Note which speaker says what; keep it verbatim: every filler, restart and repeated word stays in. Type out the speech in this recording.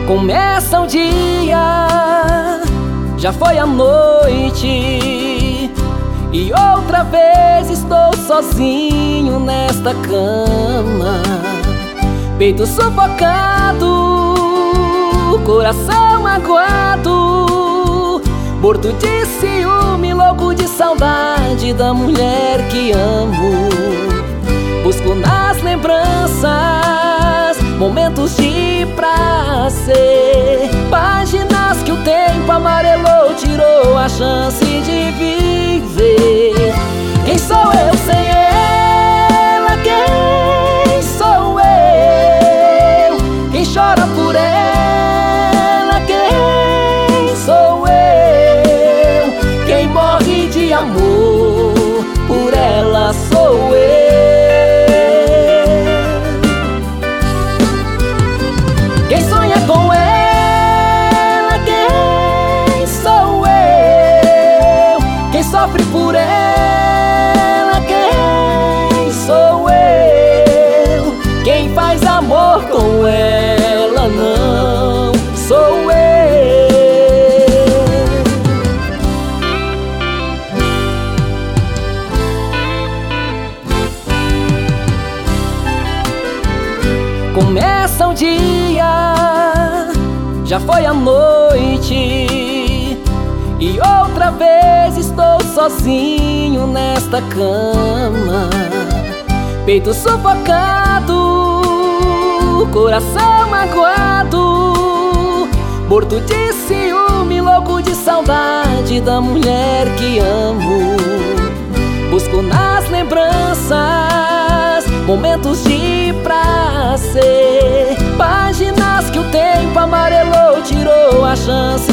Speaker 1: Começa o dia, já foi a noite, e outra vez estou sozinho nesta cama. Peito sufocado, coração magoado, morto de ciúme, louco de saudade da mulher que amo. Busco nas lembranças momentos de prazer, páginas que o tempo amarelou, tirou a chance de viver. Quem sou eu sem ela? Quem sou eu? Quem chora por ela? Quem sou eu? Quem morre de amor por ela sou eu. Quem sonha com ela, quem sou eu? Quem sofre por ela, quem sou eu? Quem faz amor com ela não sou eu. Começa o dia, já foi a noite, e outra vez estou sozinho nesta cama. Peito sufocado, coração magoado, morto de ciúme, louco de saudade da mulher que amo. Busco nas lembranças momentos de prazer, páginas que o tempo amarelou, tirou a chance